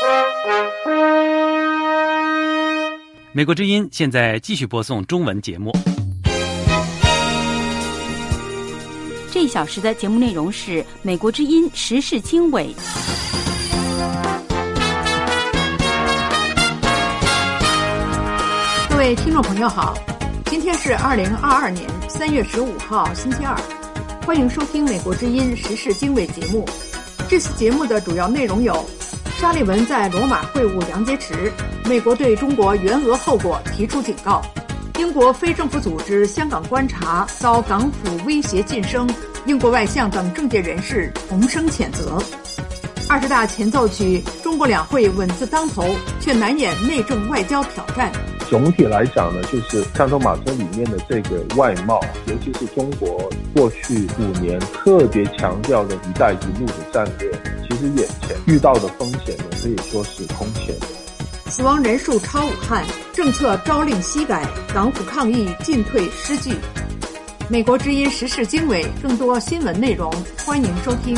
美国之音现在继续播送中文节目。 这一小时的节目内容是美国之音时事经纬。 各位听众朋友好，今天是2022年3月15号星期二，欢迎收听美国之音时事经纬节目。这次节目的主要内容有：沙利文在罗马会晤杨洁篪，美国对中国援俄后果提出警告；英国非政府组织香港观察遭港府威胁晋升，英国外相等政界人士同声谴责。20大前奏曲，中国两会稳字当头，却难掩内政外交挑战。 总体来讲呢，就是三头马车里面的这个外贸，尤其是中国过去5年特别强调的一带一路的战略，其实眼前遇到的风险呢，可以说是空前的。 死亡人数超武汉，政策朝令夕改，港府抗疫进退失据。美国之音时事经纬，更多新闻内容，欢迎收听。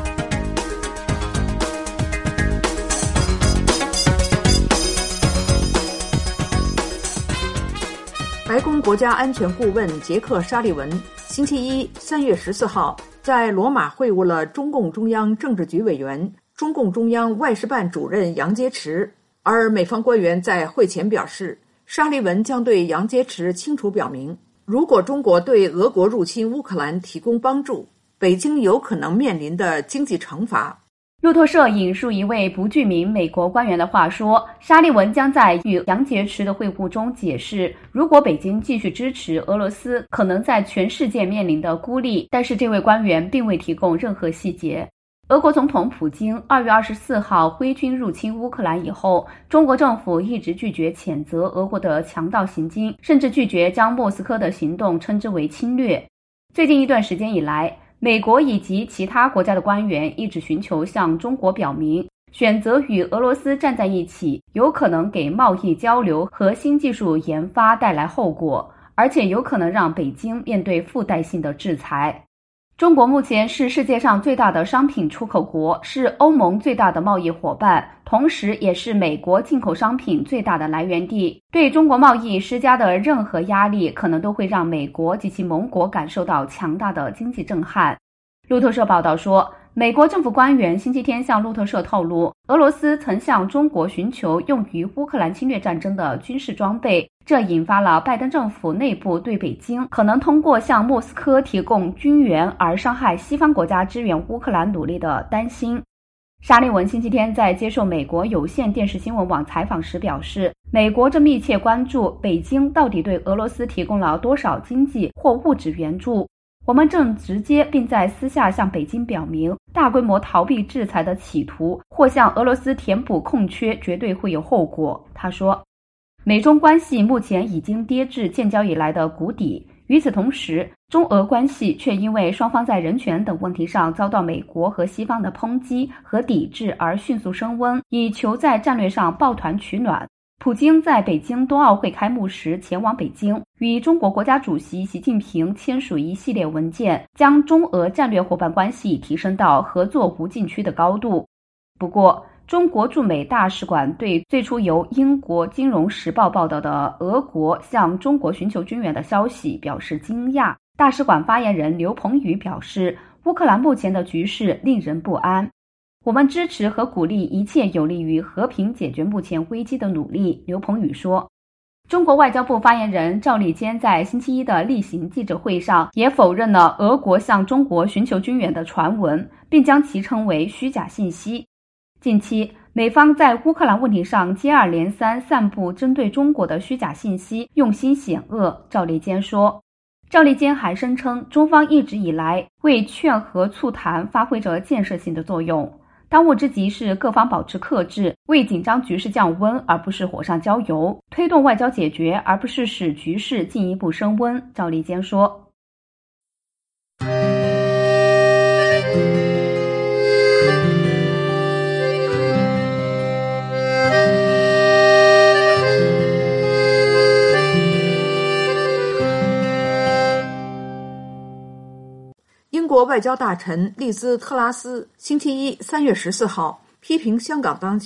白宫国家安全顾问杰克·沙利文星期一3月14号在罗马会晤了中共中央政治局委员、中共中央外事办主任杨洁篪，而美方官员在会前表示，沙利文将对杨洁篪清楚表明，如果中国对俄国入侵乌克兰提供帮助，北京有可能面临的经济惩罚。 路透社引述一位不具名美国官员的话说，沙利文将在与杨洁篪的会晤中解释，如果北京继续支持俄罗斯，可能在全世界面临的孤立，但是这位官员并未提供任何细节。俄国总统普京2月24号挥军入侵乌克兰以后，中国政府一直拒绝谴责俄国的强盗行径，甚至拒绝将莫斯科的行动称之为侵略。最近一段时间以来，美国以及其他国家的官员一直寻求向中国表明，选择与俄罗斯站在一起，有可能给贸易交流和新技术研发带来后果，而且有可能让北京面对附带性的制裁。中国目前是世界上最大的商品出口国，是欧盟最大的贸易伙伴，同时也是美国进口商品最大的来源地。对中国贸易施加的任何压力，可能都会让美国及其盟国感受到强大的经济震撼。路透社报道说，美国政府官员星期天向路透社透露，俄罗斯曾向中国寻求用于乌克兰侵略战争的军事装备，这引发了拜登政府内部对北京可能通过向莫斯科提供军援而伤害西方国家支援乌克兰努力的担心。沙利文星期天在接受美国有线电视新闻网采访时表示，美国正密切关注北京到底对俄罗斯提供了多少经济或物质援助。我们正直接并在私下向北京表明，大规模逃避制裁的企图或向俄罗斯填补空缺绝对会有后果。他说，美中关系目前已经跌至建交以来的谷底，与此同时，中俄关系却因为双方在人权等问题上遭到美国和西方的抨击和抵制而迅速升温，以求在战略上抱团取暖。普京在北京冬奥会开幕时前往北京，与中国国家主席习近平签署一系列文件，将中俄战略伙伴关系提升到合作无禁区的高度。不过，中国驻美大使馆对最初由英国《金融时报》报道的俄国向中国寻求军援的消息表示惊讶。大使馆发言人刘鹏宇表示，乌克兰目前的局势令人不安。我们支持和鼓励一切有利于和平解决目前危机的努力，刘鹏宇说。中国外交部发言人赵立坚在星期一的例行记者会上也否认了俄国向中国寻求军援的传闻，并将其称为虚假信息。近期，美方在乌克兰问题上接二连三散布针对中国的虚假信息，用心险恶，赵立坚说。赵立坚还声称，中方一直以来为劝和促谈发挥着建设性的作用。当务之急是各方保持克制，为紧张局势降温而不是火上浇油，推动外交解决而不是使局势进一步升温，赵立坚说。 英国外交大臣利兹特拉斯星期一3月14号批评香港当局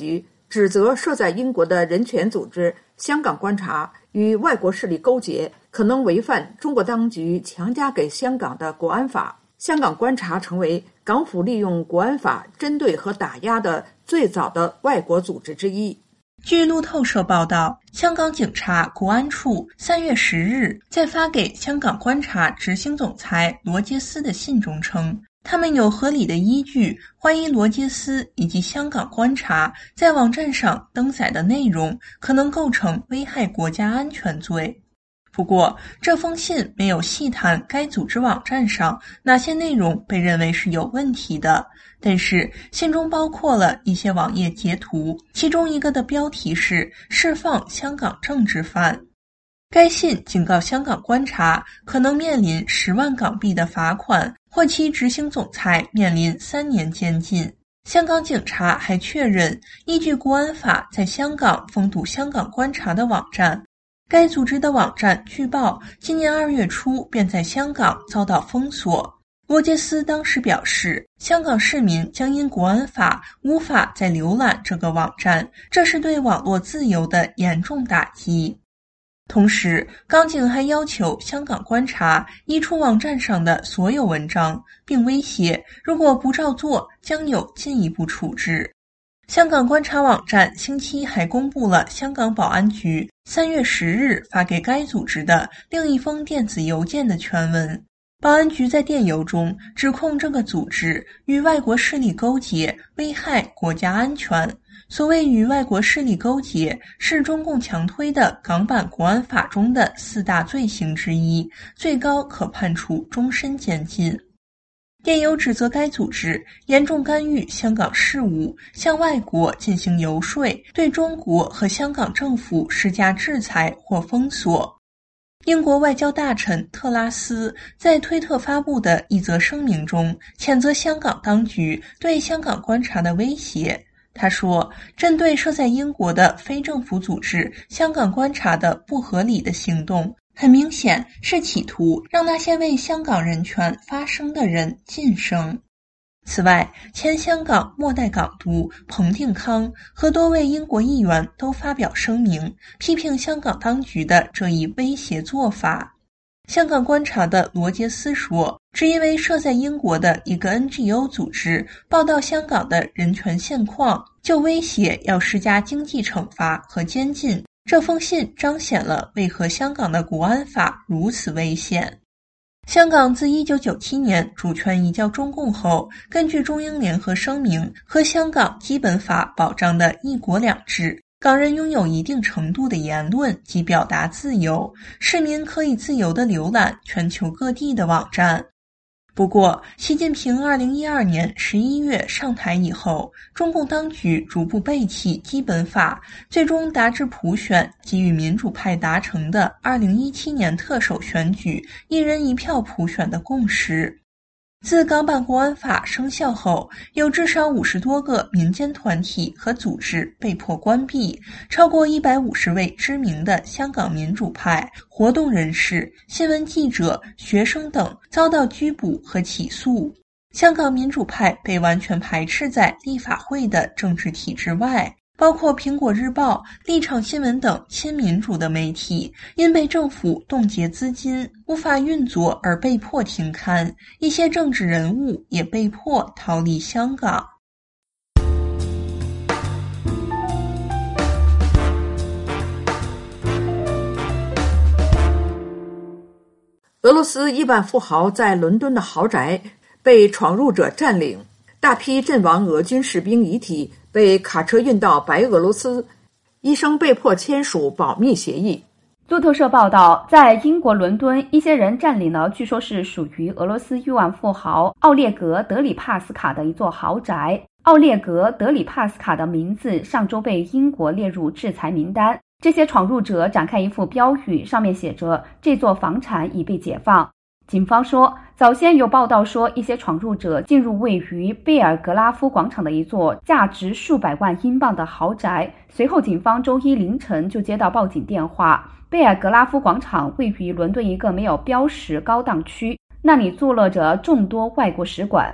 指责设在英国的人权组织香港观察与外国势力勾结，可能违反中国当局强加给香港的国安法。香港观察成为港府利用国安法针对和打压的最早的外国组织之一。 据路透社报道，香港警察国安处3月10日在发给香港观察执行总裁罗杰斯的信中称，他们有合理的依据怀疑罗杰斯以及香港观察在网站上登载的内容可能构成危害国家安全罪。不过，这封信没有细谈该组织网站上哪些内容被认为是有问题的，但是信中包括了一些网页截图，其中一个的标题是“释放香港政治犯”。该信警告香港观察可能面临10万港币的罚款，或其执行总裁面临3年监禁。香港警察还确认，依据国安法在香港封堵香港观察的网站。该组织的网站据报今年2月初便在香港遭到封锁。罗杰斯当时表示，香港市民将因国安法无法再浏览这个网站，这是对网络自由的严重打击。同时，港警还要求香港观察移除网站上的所有文章，并威胁如果不照做，将有进一步处置。香港观察网站星期一还公布了香港保安局3月10日发给该组织的另一封电子邮件的全文。保安局在电邮中指控这个组织与外国势力勾结，危害国家安全。所谓与外国势力勾结，是中共强推的港版国安法中的4大罪行之一，最高可判处终身监禁。电邮指责该组织严重干预香港事务，向外国进行游说，对中国和香港政府施加制裁或封锁。英国外交大臣特拉斯在推特发布的一则声明中，谴责香港当局对香港观察的威胁。他说，针对设在英国的非政府组织香港观察的不合理的行动，很明显是企图让那些为香港人权发声的人噤声。此外，前香港末代港督彭定康和多位英国议员都发表声明，批评香港当局的这一威胁做法。香港观察的罗杰斯说，只因为设在英国的一个 NGO 组织报道香港的人权现况，就威胁要施加经济惩罚和监禁。这封信彰显了为何香港的国安法如此危险。香港自1997年主权移交中共后，根据中英联合声明和香港基本法保障的一国两制，港人拥有一定程度的言论及表达自由，市民可以自由地浏览全球各地的网站。不过，习近平2012年11月上台以后，中共当局逐步背弃基本法，最终达至普选及与民主派达成的2017年特首选举一人一票普选的共识。自港版国安法生效后，有至少50多个民间团体和组织被迫关闭，超过150位知名的香港民主派活动人士、新闻记者、学生等遭到拘捕和起诉。香港民主派被完全排斥在立法会的政治体制外，包括苹果日报、立场新闻等亲民主的媒体，因被政府冻结资金，无法运作而被迫停刊，一些政治人物也被迫逃离香港。 俄罗斯亿万富豪在伦敦的豪宅被闯入者占领，大批阵亡俄军士兵遗体被卡车运到白俄罗斯，医生被迫签署保密协议。 路透社报道，在英国伦敦，一些人占领了据说是属于俄罗斯亿万富豪奥列格·德里帕斯卡的一座豪宅。奥列格·德里帕斯卡的名字上周被英国列入制裁名单。这些闯入者展开一幅标语，上面写着“这座房产已被解放”。警方说，早先有报道说一些闯入者进入位于贝尔格拉夫广场的一座价值数百万英镑的豪宅。随后警方周一凌晨就接到报警电话。贝尔格拉夫广场位于伦敦一个没有标识高档区，那里坐落着众多外国使馆。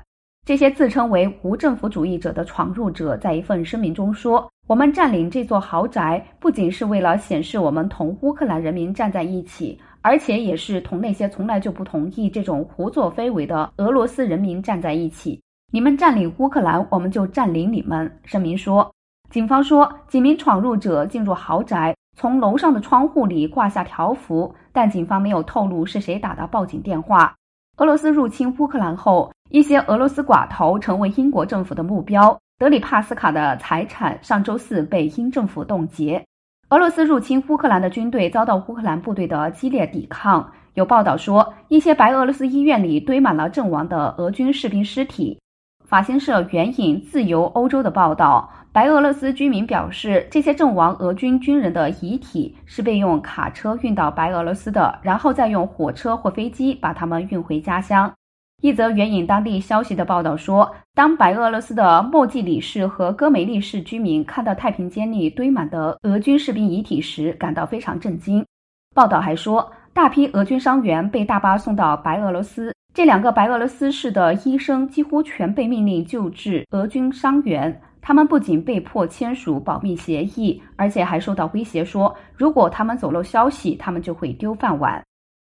这些自称为无政府主义者的闯入者在一份声明中说，我们占领这座豪宅不仅是为了显示我们同乌克兰人民站在一起，而且也是同那些从来就不同意这种胡作非为的俄罗斯人民站在一起。你们占领乌克兰，我们就占领你们。声明说，警方说几名闯入者进入豪宅，从楼上的窗户里挂下条幅，但警方没有透露是谁打的报警电话。俄罗斯入侵乌克兰后，一些俄罗斯寡头成为英国政府的目标。德里帕斯卡的财产上周四被英政府冻结。俄罗斯入侵乌克兰的军队遭到乌克兰部队的激烈抵抗。有报道说，一些白俄罗斯医院里堆满了阵亡的俄军士兵尸体。法新社援引自由欧洲的报道，白俄罗斯居民表示，这些阵亡俄军军人的遗体是被用卡车运到白俄罗斯的，然后再用火车或飞机把他们运回家乡。一则援引当地消息的报道说，当白俄罗斯的莫季里市和戈梅利市居民看到太平间里堆满的俄军士兵遗体时，感到非常震惊。报道还说，大批俄军伤员被大巴送到白俄罗斯，这2个白俄罗斯市的医生几乎全被命令救治俄军伤员。他们不仅被迫签署保密协议，而且还受到威胁说，如果他们走漏消息，他们就会丢饭碗。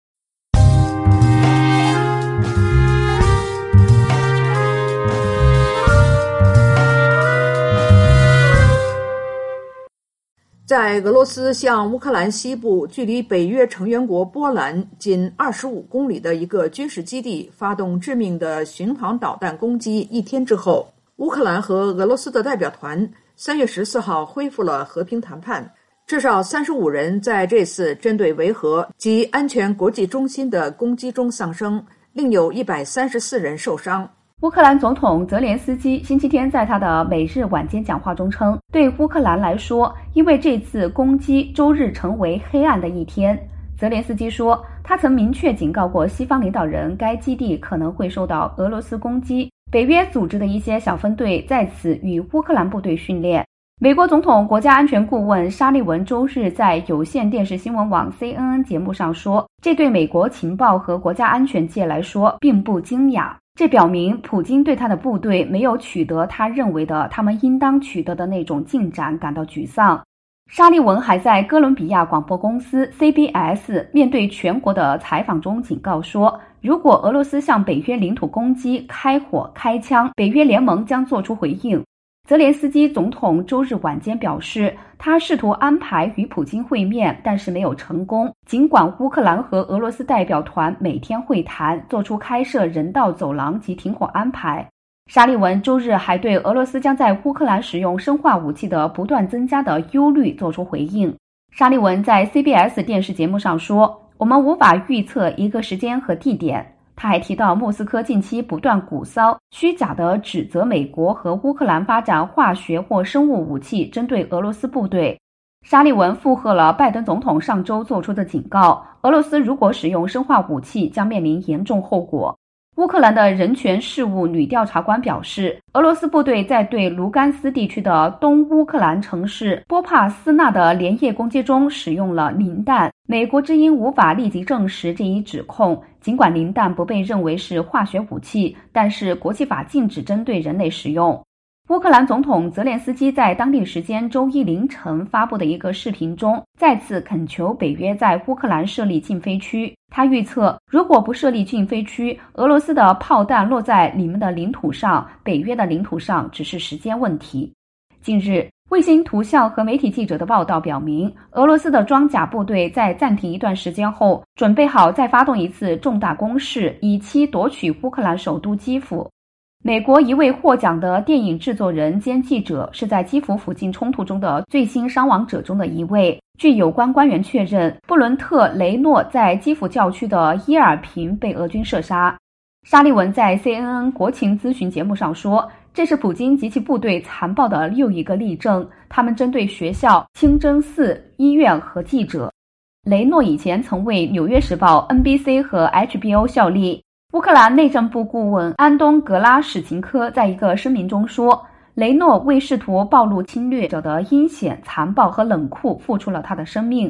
在俄罗斯向乌克兰西部距离北约成员国波兰仅25公里的一个军事基地发动致命的巡航导弹攻击一天之后，乌克兰和俄罗斯的代表团3月14号恢复了和平谈判。至少35人在这次针对维和及安全国际中心的攻击中丧生，另有134人受伤。 乌克兰总统泽连斯基星期天在他的每日晚间讲话中称，对乌克兰来说，因为这次攻击周日成为黑暗的一天。泽连斯基说，他曾明确警告过西方领导人，该基地可能会受到俄罗斯攻击。北约组织的一些小分队在此与乌克兰部队训练。美国总统国家安全顾问沙利文周日在有线电视新闻网 CNN 节目上说，这对美国情报和国家安全界来说并不惊讶。这表明普京对他的部队没有取得他认为的他们应当取得的那种进展感到沮丧。沙利文还在哥伦比亚广播公司 CBS 面对全国的采访中警告说，如果俄罗斯向北约领土攻击、开火、开枪，北约联盟将做出回应。泽连斯基总统周日晚间表示，他试图安排与普京会面，但是没有成功。尽管乌克兰和俄罗斯代表团每天会谈，做出开设人道走廊及停火安排。沙利文周日还对俄罗斯将在乌克兰使用生化武器的不断增加的忧虑做出回应。沙利文在 CBS 电视节目上说，我们无法预测一个时间和地点。他还提到莫斯科近期不断鼓噪、虚假地指责美国和乌克兰发展化学或生物武器针对俄罗斯部队。沙利文附和了拜登总统上周做出的警告，俄罗斯如果使用生化武器将面临严重后果。乌克兰的人权事务女调查官表示，俄罗斯部队在对卢甘斯地区的东乌克兰城市波帕斯纳的连夜攻击中使用了磷弹。美国之音无法立即证实这一指控，尽管磷弹不被认为是化学武器，但是国际法禁止针对人类使用。乌克兰总统泽连斯基在当地时间周一凌晨发布的一个视频中，再次恳求北约在乌克兰设立禁飞区。他预测，如果不设立禁飞区，俄罗斯的炮弹落在你们的领土上，北约的领土上只是时间问题。近日，卫星图像和媒体记者的报道表明，俄罗斯的装甲部队在暂停一段时间后，准备好再发动一次重大攻势，以期夺取乌克兰首都基辅。美国一位获奖的电影制作人兼记者是在基辅附近冲突中的最新伤亡者中的一位。据有关官员确认，布伦特·雷诺在基辅教区的耶尔平被俄军射杀。沙利文在 CNN 国情咨询节目上说，这是普京及其部队残暴的又一个例证，他们针对学校、清真寺、医院和记者。雷诺以前曾为《纽约时报》、NBC 和 HBO 效力。乌克兰内政部顾问安东·格拉什琴科在一个声明中说，雷诺为试图暴露侵略者的阴险、残暴和冷酷付出了他的生命。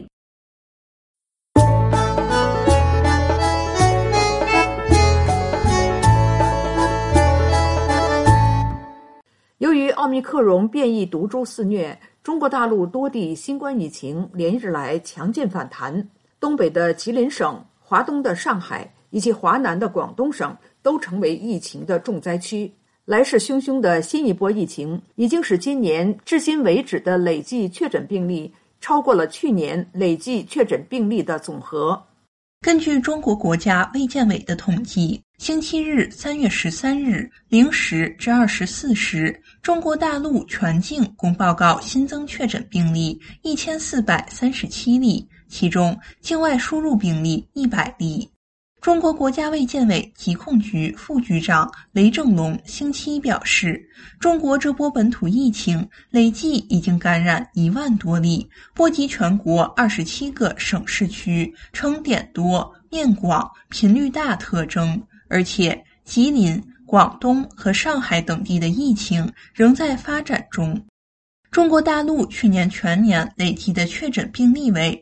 于奥密克戎变异毒株肆虐，中国大陆多地新冠疫情连日来强劲反弹，东北的吉林省、华东的上海以及华南的广东省都成为疫情的重灾区。来势汹汹的新一波疫情已经使今年至今为止的累计确诊病例超过了去年累计确诊病例的总和。 根据中国国家卫健委的统计，星期日3月13日0时至24时，中国大陆全境共报告新增确诊病例1437例，其中境外输入病例100例。中国国家卫健委疾控局副局长雷正龙星期一表示，中国这波本土疫情累计已经感染1万多例，波及全国27个省市区，呈点多、面广、频率大特征，而且吉林、广东和上海等地的疫情仍在发展中。中国大陆去年全年累计的确诊病例为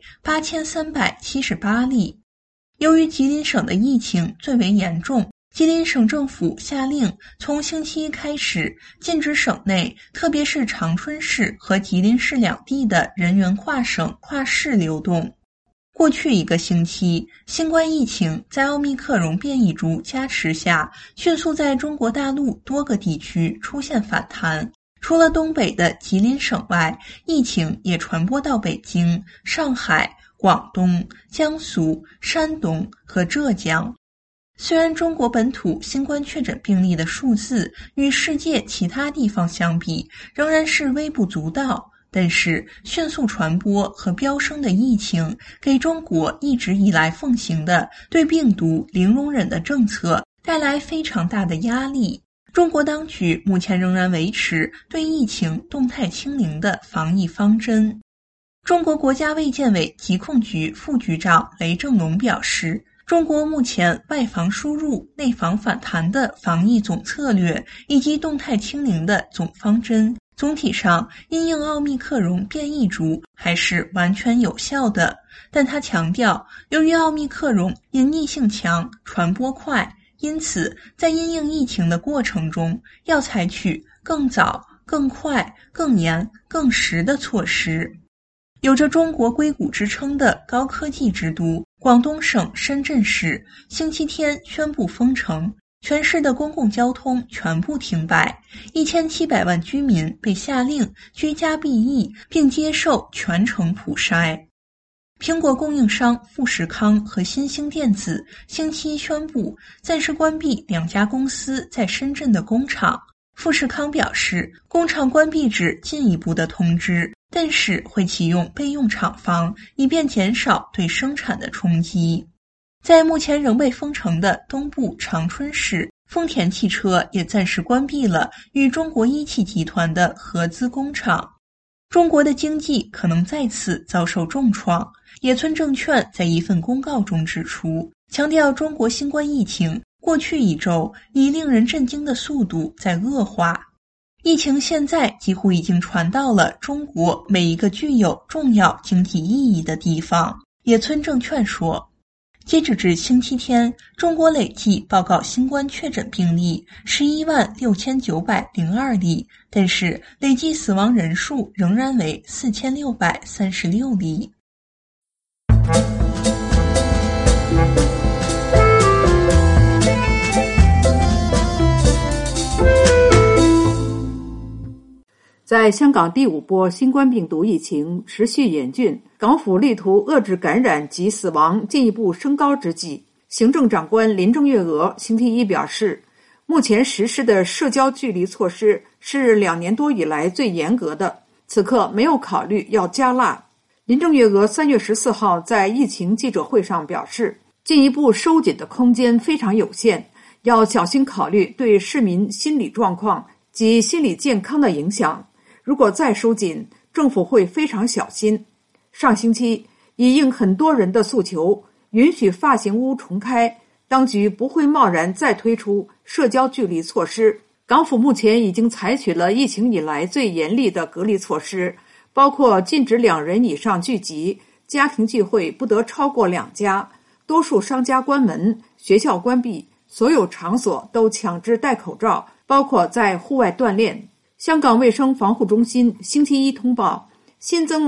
8378例。由于吉林省的疫情最为严重，吉林省政府下令从星期一开始禁止省内，特别是长春市和吉林市两地的人员跨省跨市流动。过去一个星期，新冠疫情在奥密克戎变异株加持下，迅速在中国大陆多个地区出现反弹。除了东北的吉林省外，疫情也传播到北京、上海、广东、江苏、山东和浙江。虽然中国本土新冠确诊病例的数字与世界其他地方相比仍然是微不足道，但是迅速传播和飙升的疫情给中国一直以来奉行的对病毒零容忍的政策带来非常大的压力。中国当局目前仍然维持对疫情动态清零的防疫方针。中国国家卫健委疾控局副局长雷正龙表示，中国目前外防输入、内防反弹的防疫总策略以及动态清零的总方针，总体上因应奥密克戎变异株还是完全有效的。但他强调，由于奥密克戎隐匿性强、传播快，因此在因应疫情的过程中，要采取更早、更快、更严、更实的措施。有着中国硅谷之称的高科技之都广东省深圳市星期天宣布封城，全市的公共交通全部停摆，1700万居民被下令居家避疫，并接受全程普筛。苹果供应商富士康和新兴电子星期一宣布暂时关闭2家公司在深圳的工厂。富士康表示，工厂关闭指进一步的通知，但是会启用备用厂房，以便减少对生产的冲击。在目前仍被封城的东部长春市，丰田汽车也暂时关闭了与中国一汽集团的合资工厂。中国的经济可能再次遭受重创。野村证券在一份公告中指出，强调中国新冠疫情过去1周以令人震惊的速度在恶化。疫情现在几乎已经传到了中国每一个具有重要经济意义的地方。野村证券说，截止至星期天，中国累计报告新冠确诊病例116902例，但是累计死亡人数仍然为4636例。 在香港第5波新冠病毒疫情持续严峻，港府力图遏制感染及死亡进一步升高之际，行政长官林郑月娥星期一表示，目前实施的社交距离措施是2年多以来最严格的，此刻没有考虑要加辣。林郑月娥3月14号在疫情记者会上表示，进一步收紧的空间非常有限，要小心考虑对市民心理状况及心理健康的影响。如果再收紧，政府会非常小心。上星期，以应很多人的诉求，允许发型屋重开，当局不会贸然再推出社交距离措施。港府目前已经采取了疫情以来最严厉的隔离措施，包括禁止2人以上聚集，家庭聚会不得超过2家，多数商家关门，学校关闭，所有场所都强制戴口罩，包括在户外锻炼。 香港卫生防护中心星期一通报，新增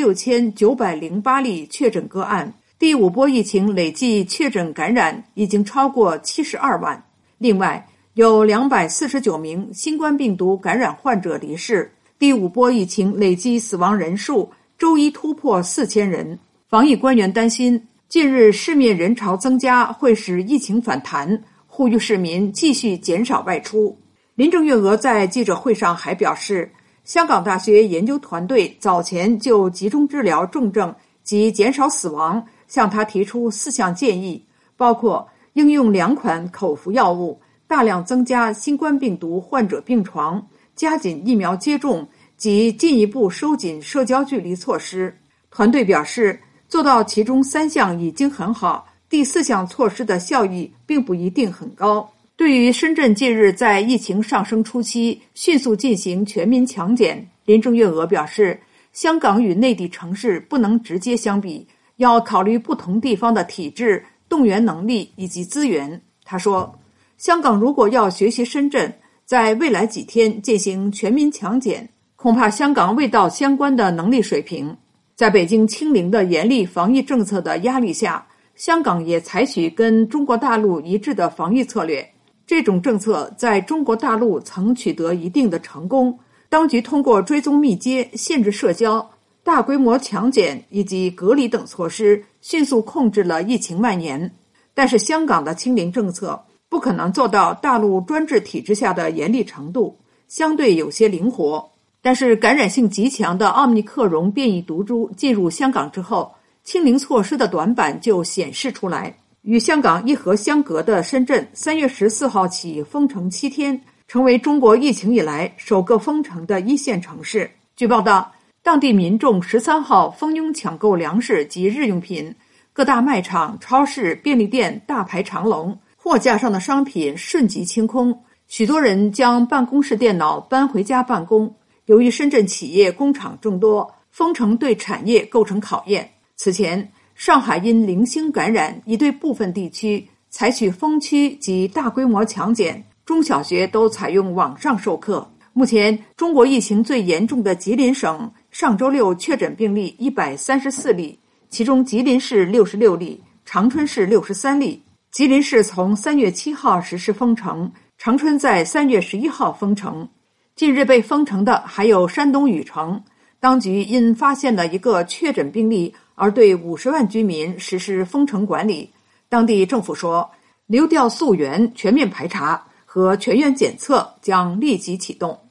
26908例确诊个案，第5波疫情累计确诊感染已经超过72万。另外，有249名新冠病毒感染患者离世，第5波疫情累计死亡人数周一突破4000人。防疫官员担心，近日市面人潮增加会使疫情反弹，呼吁市民继续减少外出。林郑月娥在记者会上还表示，香港大学研究团队早前就集中治疗重症及减少死亡向他提出4项建议，包括应用2款口服药物，大量增加新冠病毒患者病床，加紧疫苗接种及进一步收紧社交距离措施。团队表示，做到其中3项已经很好，第4项措施的效益并不一定很高。对于深圳近日在疫情上升初期迅速进行全民强检，林郑月娥表示，香港与内地城市不能直接相比，要考虑不同地方的体制、动员能力以及资源。他说，香港如果要学习深圳，在未来几天进行全民强检，恐怕香港未到相关的能力水平。在北京清零的严厉防疫政策的压力下，香港也采取跟中国大陆一致的防疫策略。这种政策在中国大陆曾取得一定的成功，当局通过追踪密接、限制社交、大规模强检以及隔离等措施，迅速控制了疫情蔓延。但是香港的清零政策不可能做到大陆专制体制下的严厉程度，相对有些灵活。但是感染性极强的奥密克戎变异毒株进入香港之后，清零措施的短板就显示出来。与香港一河相隔的深圳3月14号起封城7天，成为中国疫情以来首个封城的1线城市。据报道，当地民众13号蜂拥抢购粮食及日用品，各大卖场、超市、便利店大排长龙，货架上的商品瞬即清空，许多人将办公室电脑搬回家办公。由于深圳企业工厂众多，封城对产业构成考验。此前，上海因零星感染，已对部分地区采取封区及大规模强检，中小学都采用网上授课。目前，中国疫情最严重的吉林省上周六确诊病例134例，其中吉林市66例，长春市63例。吉林市从3月7号实施封城，长春在3月11号封城。近日被封城的还有山东禹城，当局因发现了一个确诊病例而对50万居民实施封城管理。当地政府说，流调溯源、全面排查和全员检测将立即启动。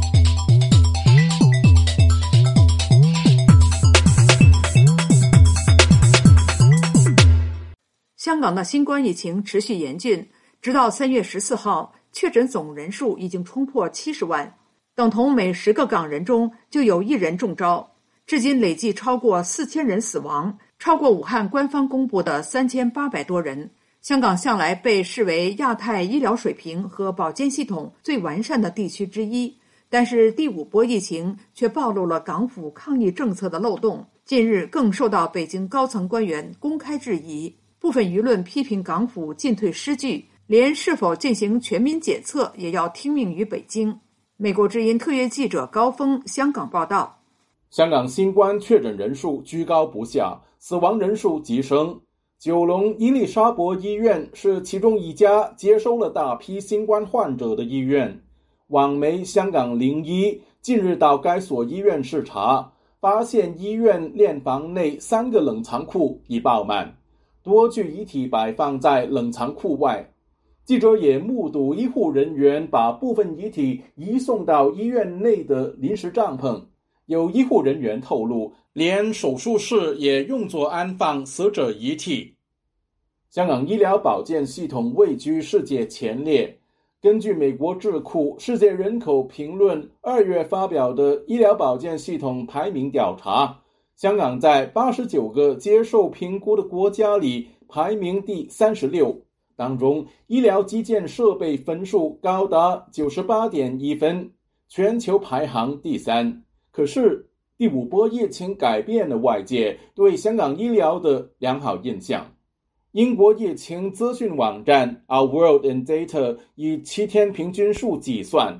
香港的新冠疫情持续严峻，直到3月14号，确诊总人数已经冲破70万，等同每10个港人中就有1人中招。至今累计超过4000人死亡，超过武汉官方公布的3800多人。香港向来被视为亚太医疗水平和保健系统最完善的地区之一，但是第5波疫情却暴露了港府抗疫政策的漏洞，近日更受到北京高层官员公开质疑。部分舆论批评港府进退失据，连是否进行全民检测也要听命于北京。美国之音特约记者高峰香港报道。 香港新冠确诊人数居高不下，死亡人数急升。九龙伊丽莎白医院是其中一家接收了大批新冠患者的医院。网媒香港01近日到该所医院视察，发现医院殓房内3个冷藏库已爆满，多具遗体摆放在冷藏库外。记者也目睹医护人员把部分遗体移送到医院内的临时帐篷。有医护人员透露，连手术室也用作安放死者遗体。香港医疗保健系统位居世界前列。根据美国智库世界人口评论2月发表的医疗保健系统排名调查，香港在89个接受评估的国家里排名第36，当中医疗基建设备分数高达 98.1 分，全球排行第3。可是第5波疫情改变了外界对香港医疗的良好印象。英国疫情资讯网站 Our World in Data 以7天平均数计算，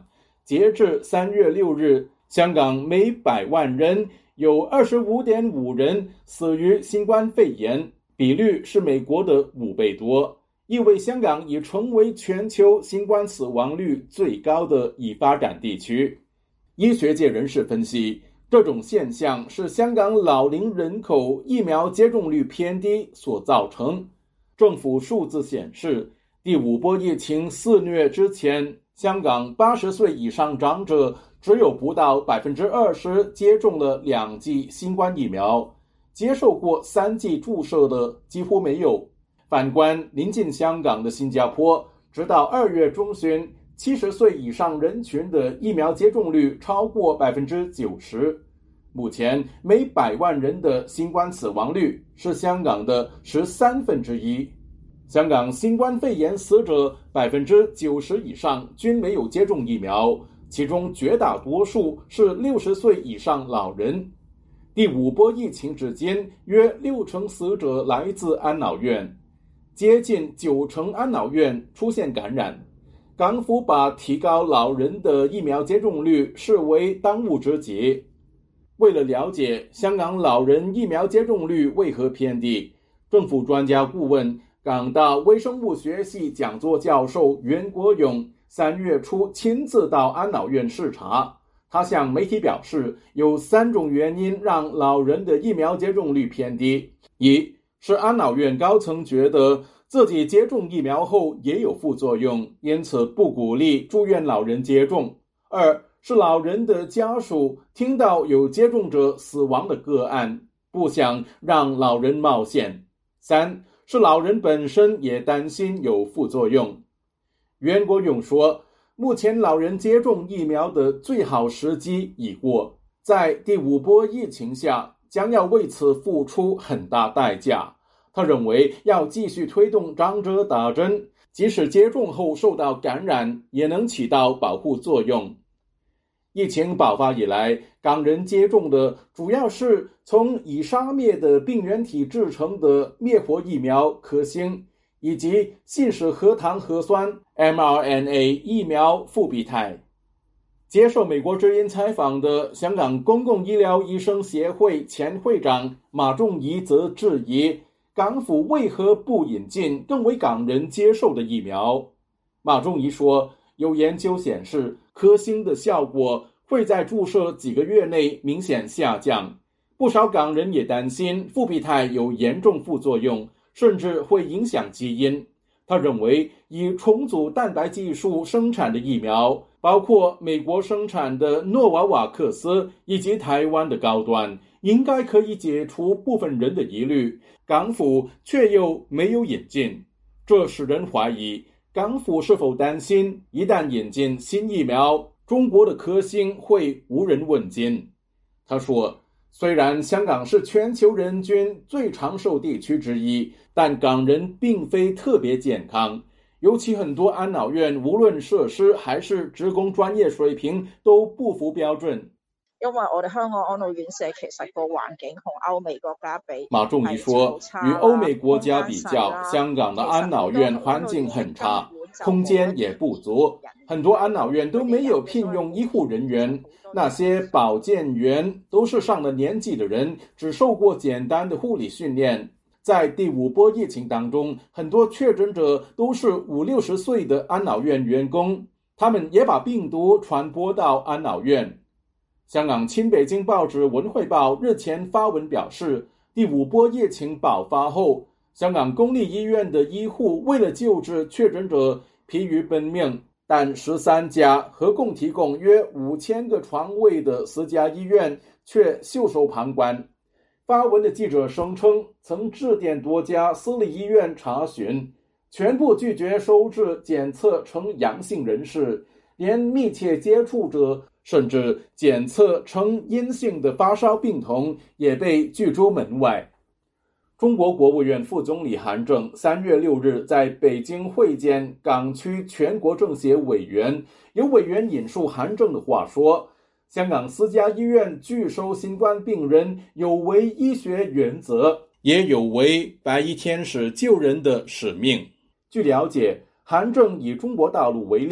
截至3月6日，香港每100万人有 25.5 人死于新冠肺炎，比率是美国的5倍多，意味香港已成为全球新冠死亡率最高的已发展地区。医学界人士分析，这种现象是香港老龄人口疫苗接种率偏低所造成。政府数字显示，第5波疫情肆虐之前，香港80岁以上长者只有不到 20% 接种了2剂新冠疫苗，接受过3剂注射的几乎没有。反观临近香港的新加坡，直到2月中旬，70岁以上人群的疫苗接种率超过 90%。目前每100万人的新冠死亡率是香港的1/13。香港新冠肺炎死者 90% 以上均没有接种疫苗，其中绝大多数是60岁以上老人。第5波疫情至今，约60%死者来自安老院，接近90%安老院出现感染。港府把提高老人的疫苗接种率视为当务之急。为了了解香港老人疫苗接种率为何偏低，政府专家顾问港大微生物学系讲座教授袁国勇3月初亲自到安老院视察。他向媒体表示，有3种原因让老人的疫苗接种率偏低。一是安老院高层觉得自己接种疫苗后也有副作用，因此不鼓励住院老人接种。2是老人的家属听到有接种者死亡的个案，不想让老人冒险。3是老人本身也担心有副作用。袁国勇说，目前老人接种疫苗的最好时机已过，在第5波疫情下将要为此付出很大代价。他认为要继续推动长者打针，即使接种后受到感染，也能起到保护作用。疫情爆发以来，港人接种的主要是从已杀灭的病原体制成的灭活疫苗科兴，以及信使核糖核酸 mRNA 疫苗复必泰。接受美国之音采访的香港公共医疗医生协会前会长马仲仪则质疑，港府为何不引进更为港人接受的疫苗。马仲仪说，有研究显示，科兴的效果会在注射几个月内明显下降。不少港人也担心复必泰有严重副作用，甚至会影响基因。他认为，以重组蛋白技术生产的疫苗，包括美国生产的诺瓦瓦克斯以及台湾的高端，应该可以解除部分人的疑虑，港府却又没有引进。这使人怀疑，港府是否担心一旦引进新疫苗，中国的科兴会无人问津。他说，虽然香港是全球人均最长寿地区之一，但港人并非特别健康，尤其很多安老院无论设施还是职工专业水平都不符标准。 因為我哋香港安老院舍其實個環境同歐美國家比， 馬仲儀說，與歐美國家比較，香港的安老院環境很差，空間也不足，很多安老院都沒有聘用醫護人員，那些保健員都是上了年紀的人，只受過簡單的護理訓練。在第5波疫情當中，很多確診者都是50-60歲的安老院員工，他們也把病毒傳播到安老院。香港親北京報紙文匯報日前發文表示，第5波疫情爆發後，香港公立醫院的醫護為了救治確診者疲於奔命，但13家合共提供約5000個床位的私家醫院卻袖手旁觀。發文的記者聲稱，曾致電多家私立醫院查詢，全部拒絕收治檢測呈陽性人士，連密切接觸者甚至檢測呈陰性的發燒病童也被拒諸門外。中國國務院副總理韓正3月6日在北京會見港區全國政協委員，有委員引述韓正的話說，香港私家醫院拒收新冠病人有違醫學原則，也有違白衣天使救人的使命。據了解，韓正以中國大陸為例，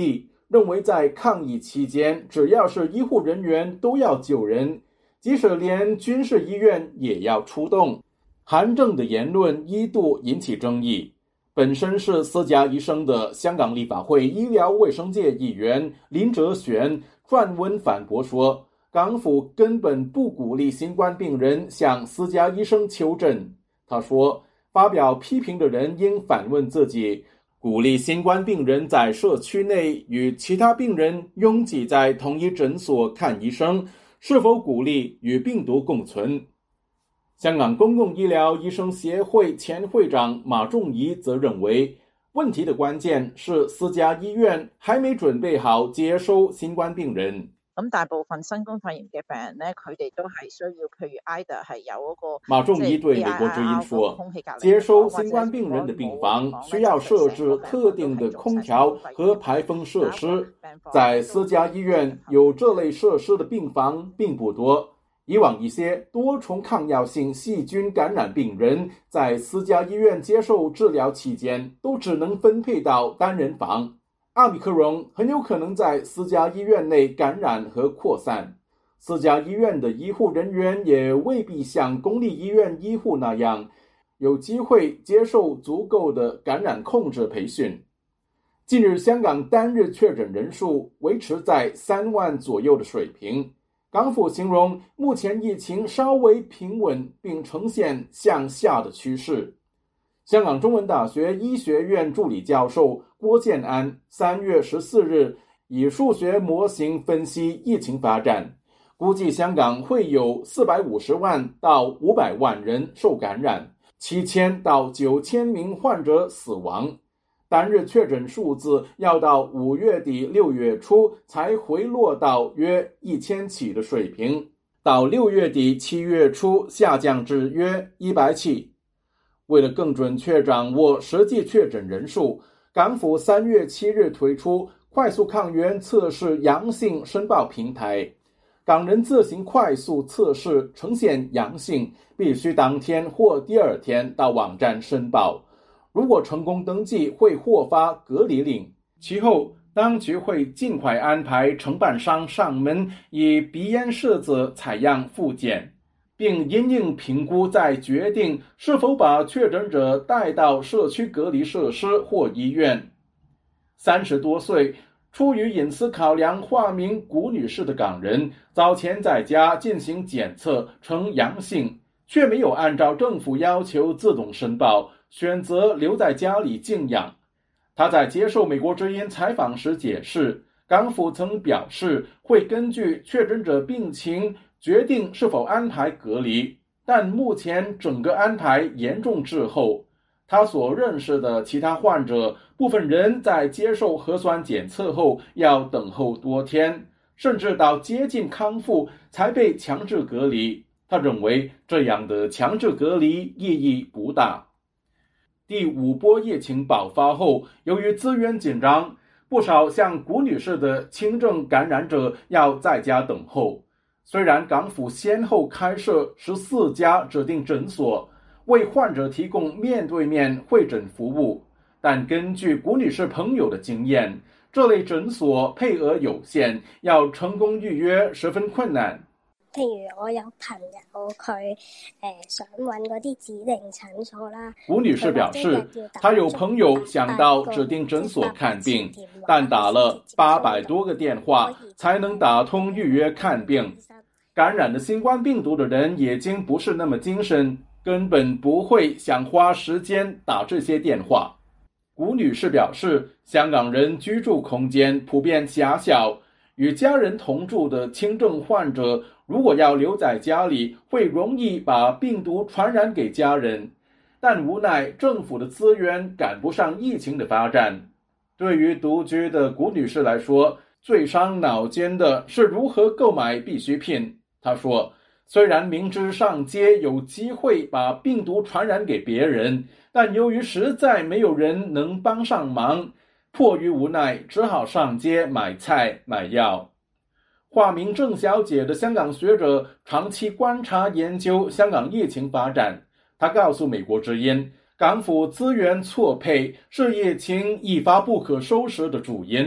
认为在抗疫期间，只要是医护人员都要救人，即使连军事医院也要出动。韩正的言论一度引起争议。本身是私家医生的香港立法会医疗卫生界议员林哲玄撰文反驳说，港府根本不鼓励新冠病人向私家医生求诊。他说，发表批评的人应反问自己，鼓励新冠病人在社区内与其他病人拥挤在同一诊所看医生，是否鼓励与病毒共存？香港公共医疗医生协会前会長馬仲儀則認為，問題的關鍵是私家醫院還沒準備好接收新冠病人。 咁大部分新冠肺炎嘅病人咧，佢哋都係需要，譬如 either 係有嗰個。 馬仲儀對美國之音說，接收新冠病人的病房需要設置特定的空調和排風設施，在私家醫院有這類設施的病房並不多。以往一些多重抗藥性細菌感染病人在私家醫院接受治療期間都只能分配到單人房，奧密克戎很有可能在私家醫院內感染和擴散。私家醫院的醫護人員也未必像公立醫院醫護那樣有機會接受足夠的感染控制培訓。近日香港單日確診人數維持在3萬左右的水平，港府形容目前疫情稍微平穩并呈现向下的趋势。香港中文大学医学院助理教授郭建安3月14日以数学模型分析疫情发展，估计香港会有450万到500万人受感染，7000到9000名患者死亡。单日确诊数字要到5月底6月初才回落到约1000起的水平，到6月底7月初下降至约100起。为了更准确掌握实际确诊人数，港府3月7日推出快速抗原测试阳性申报平台，港人自行快速测试呈现阳性，必须当天或第二天到网站申报。如果成功登记，会获发隔离令。其后，当局会尽快安排承办商上门以鼻咽拭子采样复检，并因应评估再决定是否把确诊者带到社区隔离设施或医院。30多岁，出于隐私考量化名古女士的港人，早前在家进行检测呈阳性，却没有按照政府要求自动申报，选择留在家里静养。他在接受美国之音采访时解释，港府曾表示会根据确诊者病情决定是否安排隔离，但目前整个安排严重滞后。他所认识的其他患者，部分人在接受核酸检测后要等候多天，甚至到接近康复才被强制隔离。他认为这样的强制隔离意义不大。第5波疫情爆发后，由于资源紧张，不少像古女士的轻症感染者要在家等候。虽然港府先后开设14家指定诊所，为患者提供面对面会诊服務，但根據古女士朋友的經驗，這類診所配額有限，要成功預約十分困難。 譬如我有朋友佢想揾嗰啲指定診所啦， 古女士表示，她有朋友想到指定診所看病，但打了800多個電話才能打通預約看病。感染了新冠病毒的人已經不是那麼精神，根本不會想花時間打這些電話。古女士表示，香港人居住空間普遍狹小，與家人同住的輕症患者如果要留在家裡，會容易把病毒傳染給家人，但無奈政府的資源趕不上疫情的發展。對於獨居的古女士來說，最傷腦筋的是如何購買必需品。她說，雖然明知上街有機會把病毒傳染給別人，但由於實在沒有人能幫上忙，迫於無奈，只好上街買菜買藥。化名鄭小姐的香港學者長期觀察研究香港疫情發展，她告訴美國之音，港府資源錯配是疫情一發不可收拾的主因。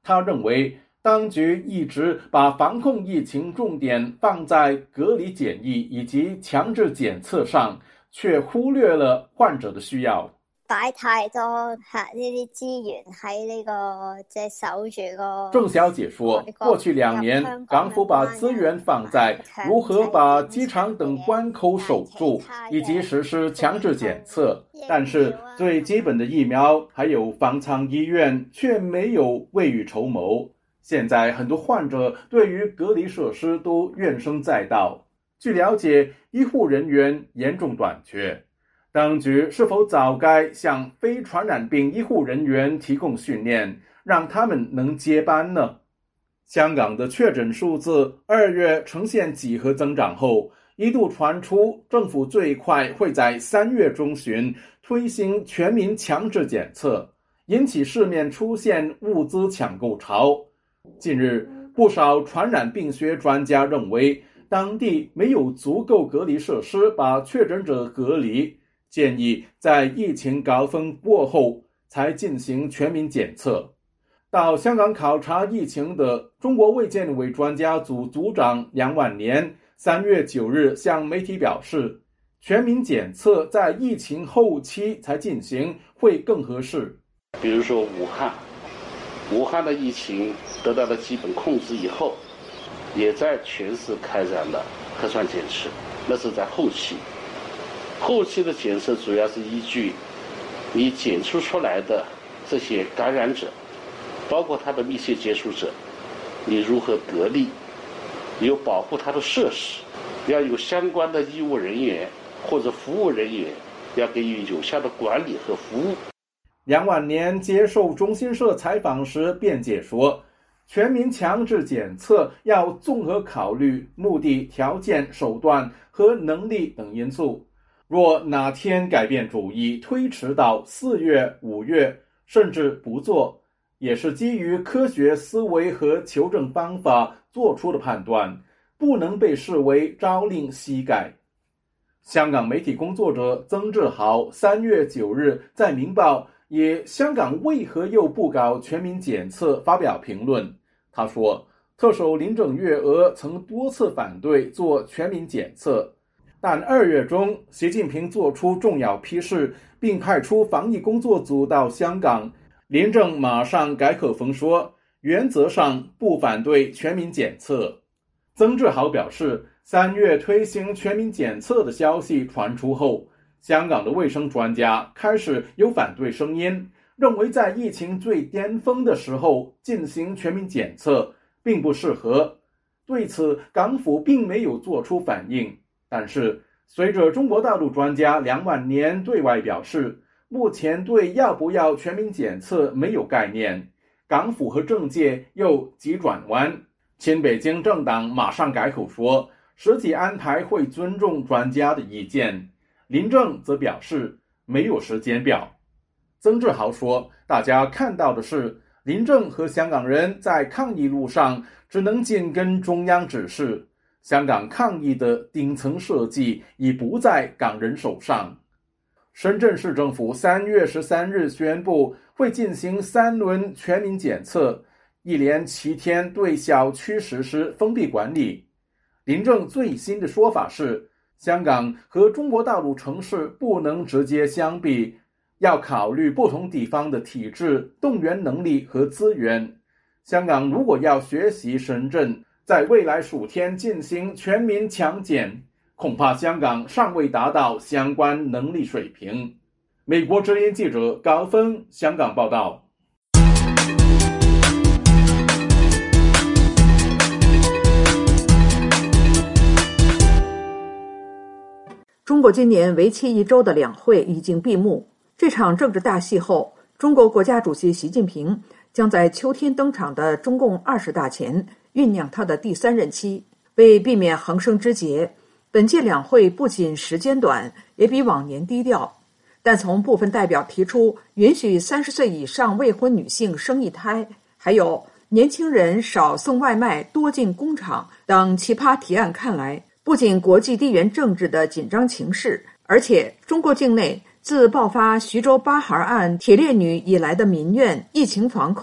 他认为当局一直把防控疫情重点放在隔離檢疫以及強制檢測上，卻忽略了患者的需要。 擺太多呢啲資源喺呢個即係守住個。 鄭小姐說，過去2年，港府把資源放在如何把機場等關口守住，以及實施強制檢測，但是最基本的疫苗還有方艙醫院卻沒有未雨綢繆。現在很多患者對於隔離設施都怨聲載道。據了解，醫護人員嚴重短缺。當局是否早該向非傳染病醫護人員提供訓練，讓他們能接班呢？香港的確診數字2月呈現幾何增長後，一度傳出政府最快會在3月中旬推行全民強制檢測，引起市面出現物資搶購潮。近日，不少傳染病學專家認為，當地沒有足夠隔離設施把確診者隔離，建議在疫情高峰過後才進行全民檢測。到香港考察疫情的中國衛健委專家組組長梁萬年3月9日向媒體表示，全民檢測在疫情後期才進行會更合適。 比如說武漢的疫情得到了基本控制以後，也在全市開展了核酸檢測，那是在後期。後期的檢測主要是依據你檢測出來的這些感染者，包括他的密切接觸者，你如何隔離，有保護他的設施，要有相關的醫務人員或者服務人員，要給予有效的管理和服務。 梁萬年接受中新社採訪時辯解說，全民強制檢測要綜合考慮目的、條件、手段和能力等因素。若哪天改變主意，推遲到4月、5月，甚至不做，也是基於科學思維和求證方法做出的判斷，不能被視為朝令夕改。香港媒體工作者曾志豪3月9日在《明報》也香港為何又不搞全民檢測發表評論。他說，特首林鄭月娥曾多次反對做全民檢測，但2月中習近平做出重要批示，並派出防疫工作組到香港，林鄭馬上改口風說，原則上不反對全民檢測。曾志豪表示，3月推行全民檢測的消息傳出後，香港的衛生專家開始有反對聲音，認為在疫情最巔峰的時候進行全民檢測並不適合。對此，港府並沒有做出反應。但是，隨着中國大陸專家梁萬年對外表示，目前對要不要全民檢測沒有概念，港府和政界又急轉彎。親北京政黨馬上改口說，實際安排會尊重專家的意見。林鄭則表示沒有時間表。曾志豪說，大家看到的是林鄭和香港人在抗疫路上只能緊跟中央指示，香港抗疫的頂層設計已不在港人手上。深圳市政府3月13日宣布會進行3輪全民檢測，一連7天對小區實施封閉管理。林鄭最新的說法是，香港和中國大陸城市不能直接相比，要考慮不同地方的體制、動員能力和資源。香港如果要學習深圳，在未來15天進行全民強檢，恐怕香港尚未達到相關能力水平。美國之音記者高峰香港報道。 中国今年为期1周的两会已经闭幕。这场政治大戏后，中国国家主席习近平将在秋天登场的中共20大前酝酿他的第3任期。为避免横生枝节，本届两会不仅时间短，也比往年低调。但从部分代表提出允许30岁以上未婚女性生一胎，还有年轻人少送外卖多进工厂等奇葩提案看来，不仅国际地缘政治的紧张情势，而且中国境内自爆发徐州八孩案铁链女以来的民怨、疫情防控、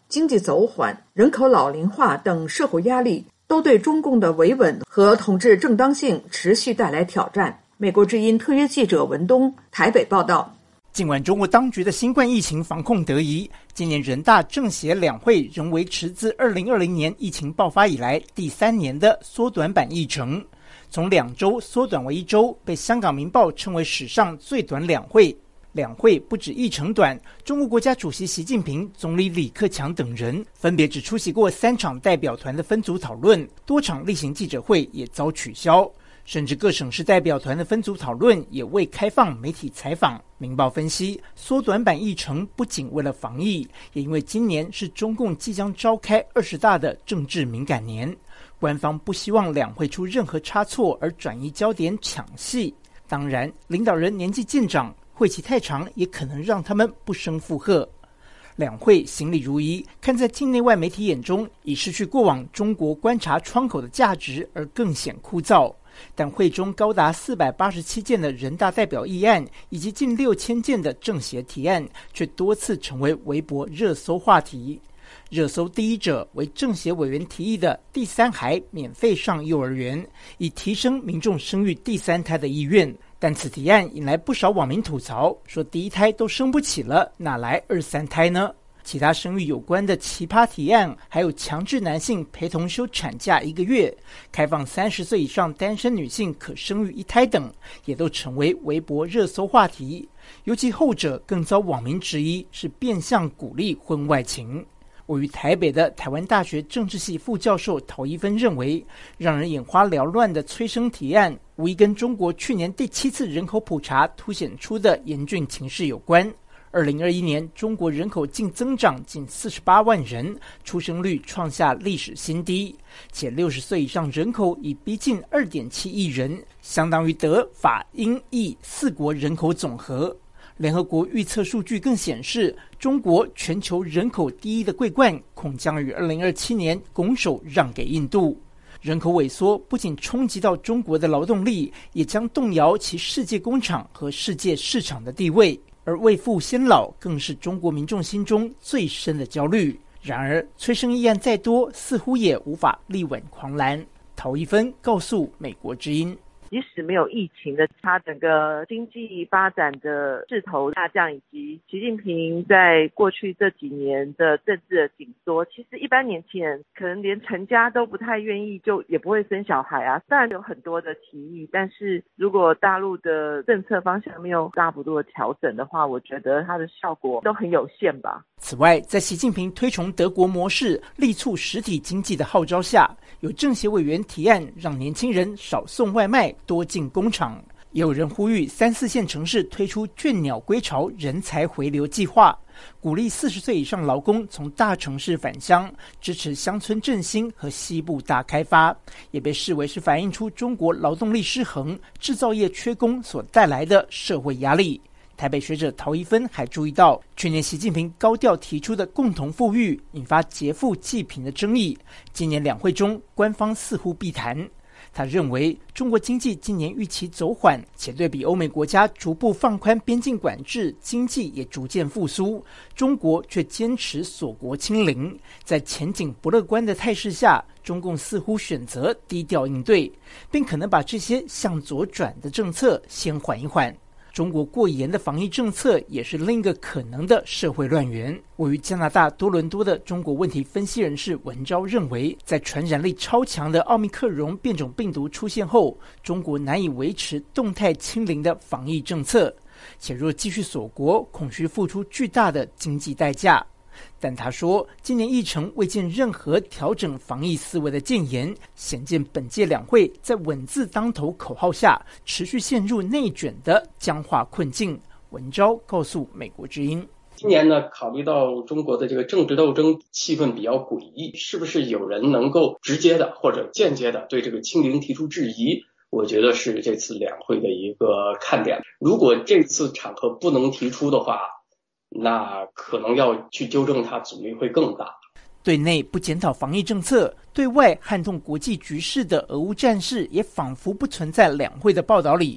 经济走缓、人口老龄化等社会压力都对中共的维稳和统治正当性持续带来挑战。美国之音特约记者文东台北报道。 尽管中国当局的新冠疫情防控得宜，今年人大政协两会仍维持自2020年疫情爆发以来第3年的缩短版议程，从2周缩短为1周，被香港明报称为史上最短两会。两会不止议程短，中国国家主席习近平、总理李克强等人分别只出席过3场代表团的分组讨论，多场例行记者会也遭取消，甚至各省市代表团的分组讨论也未开放媒体采访。明报分析，缩短版议程不仅为了防疫，也因为今年是中共即将召开20大的政治敏感年，官方不希望两会出任何差错而转移焦点抢戏。当然，领导人年纪渐长，会期太长也可能让他们不胜负荷。两会行礼如仪，看在境内外媒体眼中，已失去过往中国观察窗口的价值，而更显枯燥。但会中高达487件的人大代表议案，以及近6000件的政协提案，却多次成为微博热搜话题。热搜第一者为政协委员提议的第3孩免费上幼儿园，以提升民众生育第3胎的意愿。但此提案引来不少网民吐槽，说第1胎都生不起了，哪来2、3胎呢？其他生育有关的奇葩提案，还有强制男性陪同休产假1个月，开放30岁以上单身女性可生育1胎等，也都成为微博热搜话题。尤其后者更遭网民质疑是变相鼓励婚外情。位于台北的台湾大学政治系副教授陶一芬认为，让人眼花缭乱的催生提案，无疑跟中国去年第7次人口普查凸显出的严峻情势有关。2021年，中国人口净增长近48万人，出生率创下历史新低，且60岁以上人口已逼近2.7亿人，相当于德、法、英、意4国人口总和。联合国预测数据更显示，中国全球人口第1的桂冠恐将于2027年拱手让给印度。人口萎缩不仅冲击到中国的劳动力，也将动摇其世界工厂和世界市场的地位。而未富先老更是中国民众心中最深的焦虑。然而，催生议案再多，似乎也无法力挽狂澜。陶一芬告诉美国之音， 即使没有疫情的，它整个经济发展的势头下降，以及习近平在过去这几年的政治的紧缩，其实一般年轻人可能连成家都不太愿意，就也不会生小孩啊。当然有很多的提议，但是如果大陆的政策方向没有大幅度的调整的话，我觉得它的效果都很有限吧。 此外，在习近平推崇德国模式、力促实体经济的号召下，有政协委员提案让年轻人少送外卖，多进工厂。也有人呼吁3、4线城市推出倦鸟归巢人才回流计划，鼓励40岁以上劳工从大城市返乡，支持乡村振兴和西部大开发，也被视为是反映出中国劳动力失衡、制造业缺工所带来的社会压力。台北学者陶一芬还注意到，去年习近平高调提出的共同富裕引发劫富济贫的争议，今年两会中官方似乎避谈。他认为，中国经济今年预期走缓，且对比欧美国家逐步放宽边境管制，经济也逐渐复苏，中国却坚持锁国清零。在前景不乐观的态势下，中共似乎选择低调应对，并可能把这些向左转的政策先缓一缓。中国过严的防疫政策也是另一个可能的社会乱源。位于加拿大多伦多的中国问题分析人士文昭认为，在传染力超强的奥密克戎变种病毒出现后，中国难以维持动态清零的防疫政策，且若继续锁国，恐需付出巨大的经济代价。但他说，今年议程未见任何调整防疫思维的建言，显见本届两会在稳字当头口号下，持续陷入内卷的僵化困境。文昭告诉美国之音， 今年呢，考虑到中国的这个政治斗争气氛比较诡异，是不是有人能够直接的或者间接的对这个清零提出质疑？我觉得是这次两会的一个看点。如果这次场合不能提出的话，那可能要去纠正它，阻力会更大。 对内不检讨防疫政策，对外撼动国际局势的俄乌战事也仿佛不存在两会的报道里。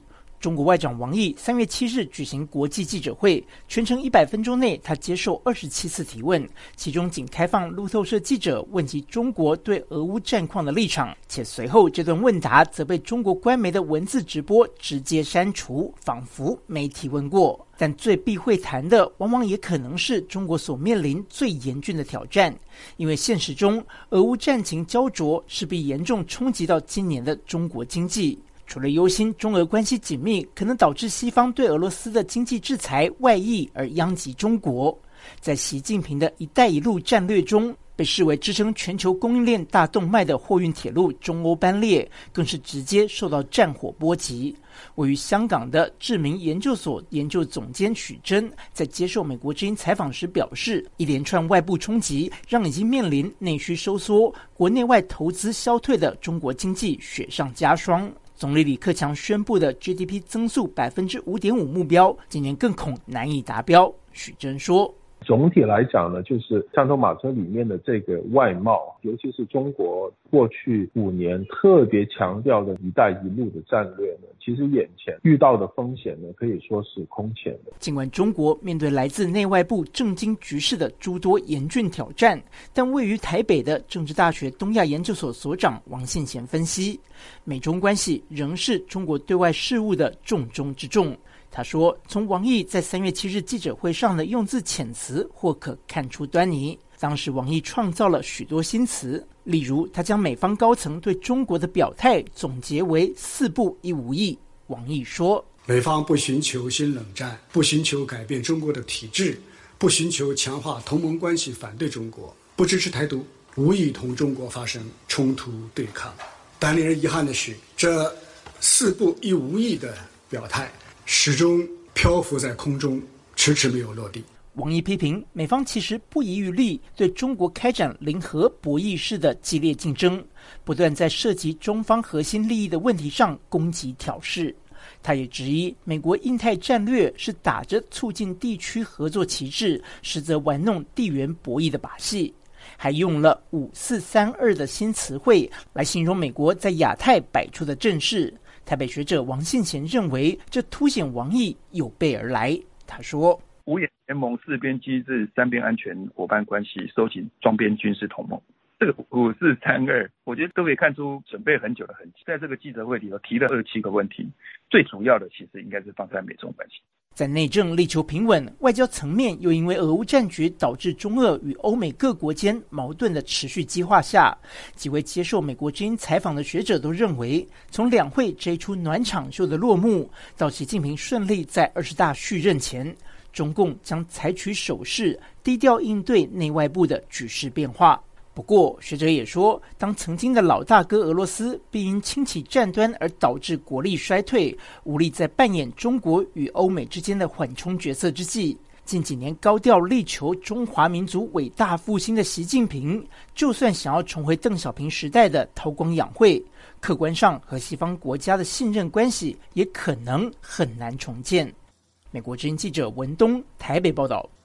中国外长王毅3月7日举行国际记者会，全程100分钟内，他接受27次提问，其中仅开放路透社记者问及中国对俄乌战况的立场，且随后这段问答则被中国官媒的文字直播直接删除，仿佛没提问过。但最避讳谈的，往往也可能是中国所面临最严峻的挑战，因为现实中俄乌战情焦灼，势必严重冲击到今年的中国经济。除了忧心中俄关系紧密可能导致西方对俄罗斯的经济制裁外溢而殃及中国，在习近平的一带一路战略中，被视为支撑全球供应链大动脉的货运铁路中欧班列更是直接受到战火波及。位于香港的智明研究所研究总监许真在接受美国之音采访时表示，一连串外部冲击让已经面临内需收缩、国内外投资消退的中国经济雪上加霜。总理李克强宣布的 GDP 增速 5.5% 目标，今年更恐难以达标。许真说， 总体来讲呢，就是像头马车里面的这个外贸，尤其是中国过去5年特别强调的一带一路的战略呢，其实眼前遇到的风险呢，可以说是空前的。 尽管中国面对来自内外部政经局势的诸多严峻挑战，但位于台北的政治大学东亚研究所所长王信贤分析，美中关系仍是中国对外事务的重中之重。他说，从王毅在3月7日记者会上的用字遣词或可看出端倪。当时王毅创造了许多新词，例如他将美方高层对中国的表态总结为4不1无意。王毅说， 美方不寻求新冷战，不寻求改变中国的体制，不寻求强化同盟关系反对中国，不支持台独，无意同中国发生冲突对抗。但令人遗憾的是，这4不1无意的表态始终漂浮在空中，迟迟没有落地。 王毅批评美方其实不遗余力对中国开展零和博弈式的激烈竞争，不断在涉及中方核心利益的问题上攻击挑事。他也质疑美国印太战略是打着促进地区合作旗帜，实则玩弄地缘博弈的把戏，还用了5432的新词汇来形容美国在亚太摆出的阵势。台北学者王信贤认为，这凸显王毅有备而来。他说， 五眼联盟、4边机制、3边安全伙伴关系、收紧双边军事同盟，这个5432，我觉得都可以看出准备很久的痕迹。在这个记者会里头提了27个问题，最主要的其实应该是放在美中关系。 在内政力求平稳，外交层面又因为俄乌战局导致中俄与欧美各国间矛盾的持续激化下，几位接受美国之音采访的学者都认为，从两会这一出暖场秀的落幕到习近平顺利在20大续任前，中共将采取守势，低调应对内外部的局势变化。不过学者也说，当曾经的老大哥俄罗斯必因轻启战端而导致国力衰退，无力在扮演中国与欧美之间的缓冲角色之际，近几年高调力求中华民族伟大复兴的习近平，就算想要重回邓小平时代的韬光养晦，客观上和西方国家的信任关系也可能很难重建。美国之音记者文东台北报道。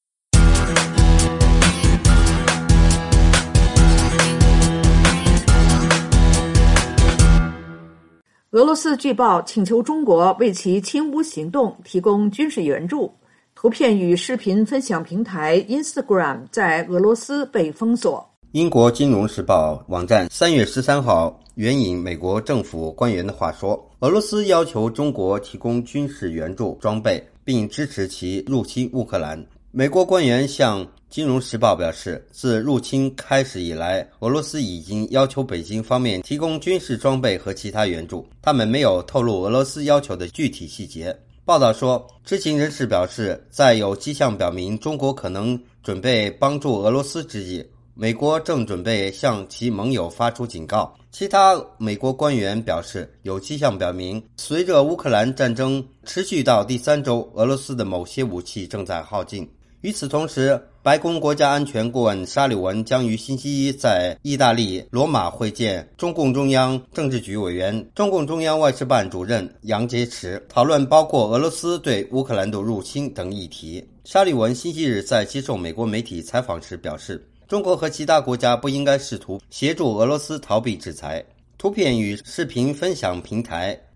俄罗斯据报请求中国为其侵乌行动提供军事援助，图片与视频分享平台 Instagram 在俄罗斯被封锁。 英国金融时报网站3月13号援引美国政府官员的话说，俄罗斯要求中国提供军事援助装备，并支持其入侵乌克兰。美国官员向金融时报表示，自入侵开始以来，俄罗斯已经要求北京方面提供军事装备和其他援助，他们没有透露俄罗斯要求的具体细节。报道说，知情人士表示，在有迹象表明中国可能准备帮助俄罗斯之际，美国正准备向其盟友发出警告。其他美国官员表示，有迹象表明，随着乌克兰战争持续到第3周，俄罗斯的某些武器正在耗尽。与此同时，白宫国家安全顾问沙利文将于星期一在意大利罗马会见中共中央政治局委员、中共中央外事办主任杨洁篪，讨论包括俄罗斯对乌克兰的入侵等议题。沙利文星期日在接受美国媒体采访时表示，中国和其他国家不应该试图协助俄罗斯逃避制裁。图片与视频分享平台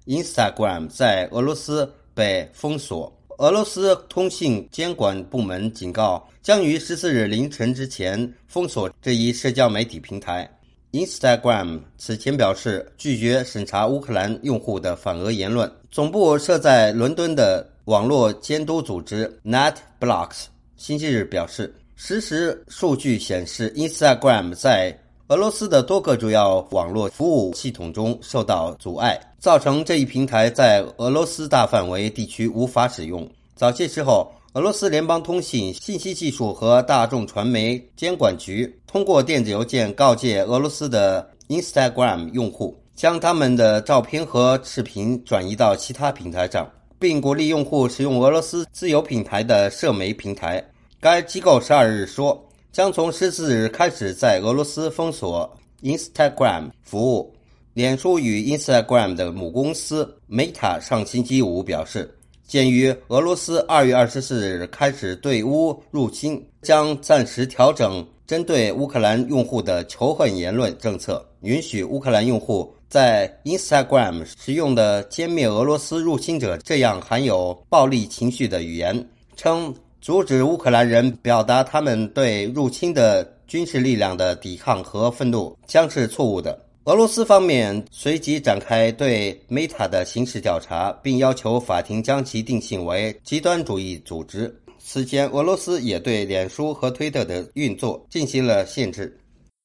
Instagram 在俄罗斯被封锁。俄罗斯通信监管部门警告，将于14日凌晨之前封锁这一社交媒体平台。Instagram 此前表示拒绝审查乌克兰用户的反俄言论。总部设在伦敦的网络监督组织 NetBlocks 星期日表示，实时数据显示 Instagram 在俄罗斯的多个主要网络服务系统中受到阻碍，造成这一平台在俄罗斯大范围地区无法使用。早些时候，俄罗斯联邦通信、信息技术和大众传媒监管局通过电子邮件告诫俄罗斯的 Instagram 用户，将他们的照片和视频转移到其他平台上，并鼓励用户使用俄罗斯自由品牌的社媒平台。该机构12日说，将从14日开始在俄罗斯封锁 Instagram 服务。脸书与 Instagram 的母公司 Meta 上星期五表示，鉴于俄罗斯2月24日开始对乌入侵，将暂时调整针对乌克兰用户的仇恨言论政策，允许乌克兰用户在 Instagram 使用的歼灭俄罗斯入侵者这样含有暴力情绪的语言，称阻止乌克兰人表达他们对入侵的军事力量的抵抗和愤怒将是错误的。俄罗斯方面随即展开对 Meta 的刑事调查，并要求法庭将其定性为极端主义组织。此前，俄罗斯也对脸书和推特的运作进行了限制。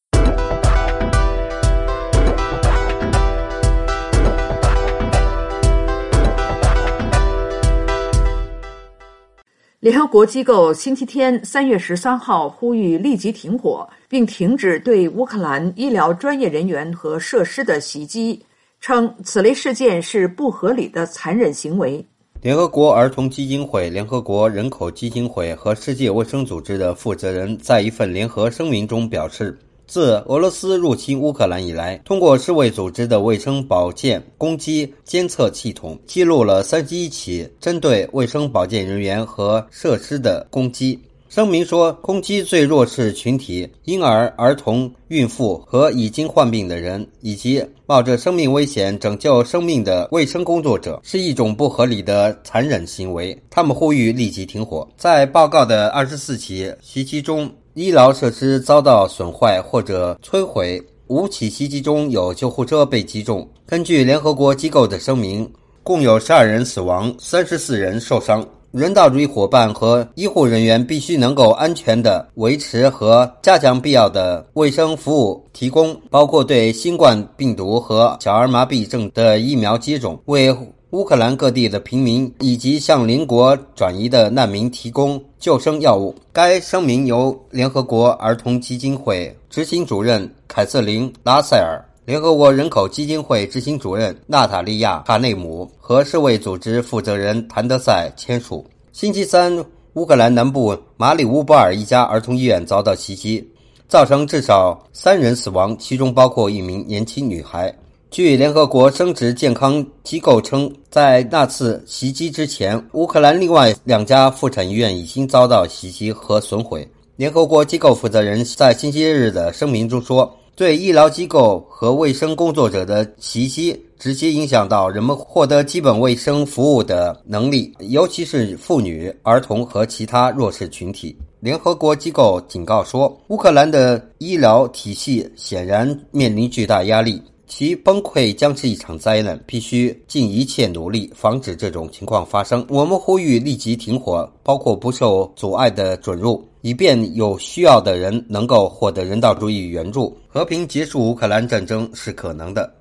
联合国机构星期天3月13号呼吁立即停火，并停止对乌克兰医疗专业人员和设施的袭击，称此类事件是不合理的残忍行为。 联合国儿童基金会、联合国人口基金会和世界卫生组织的负责人在一份联合声明中表示，自俄罗斯入侵乌克兰以来，通过世卫组织的卫生保健攻击监测系统，记录了31起针对卫生保健人员和设施的攻击。声明说，攻击最弱势群体婴儿、儿童、孕妇和已经患病的人，以及冒着生命危险拯救生命的卫生工作者，是一种不合理的残忍行为。他们呼吁立即停火。在报告的24起袭击中，医疗设施遭到损坏或者摧毁，5起袭击中有救护车被击中。根据联合国机构的声明，共有12人死亡，34人受伤。人道主义伙伴和医护人员必须能够安全地维持和加强必要的卫生服务提供，包括对新冠病毒和小儿麻痹症的疫苗接种，为乌克兰各地的平民以及向邻国转移的难民提供救生药物。该声明由联合国儿童基金会执行主任凯瑟琳·拉塞尔、联合国人口基金会执行主任娜塔莉亚·卡内姆和世卫组织负责人谭德赛签署。星期三，乌克兰南部马里乌波尔一家儿童医院遭到袭击，造成至少3人死亡，其中包括一名年轻女孩。据联合国生殖健康机构称，在那次袭击之前，乌克兰另外2家妇产医院已经遭到袭击和损毁。联合国机构负责人在星期日的声明中说，对医疗机构和卫生工作者的袭击直接影响到人们获得基本卫生服务的能力，尤其是妇女、儿童和其他弱势群体。联合国机构警告说，乌克兰的医疗体系显然面临巨大压力，其崩溃将是一场灾难，必须尽一切努力防止这种情况发生。我们呼吁立即停火，包括不受阻碍的准入，以便有需要的人能够获得人道主义援助。和平结束乌克兰战争是可能的。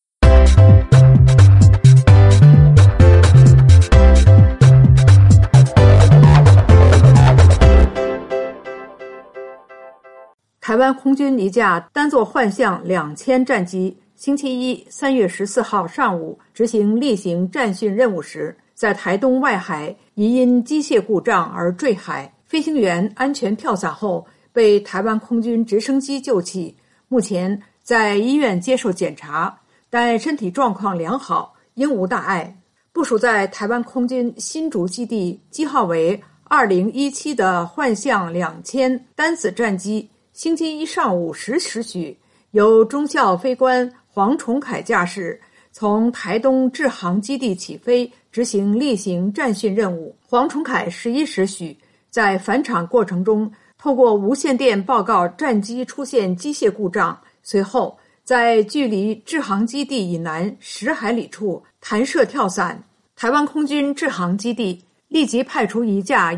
台湾空军一架单座幻象2000战机星期一3月14号上午执行例行战训任务时，在台东外海疑因机械故障而坠海，飞行员安全跳伞后被台湾空军直升机救起，目前在医院接受检查，但身体状况良好，应无大碍。部署在台湾空军新竹基地机号为2017的幻象2000单子战机星期一上午10时许，由中校飞官黄崇凯驾驶， 从台东志航基地起飞，执行例行战训任务。黄崇凯11时许在返场过程中，透过无线电报告战机出现机械故障，随后在距离志航基地以南10海里处弹射跳伞。台湾空军志航基地立即派出一架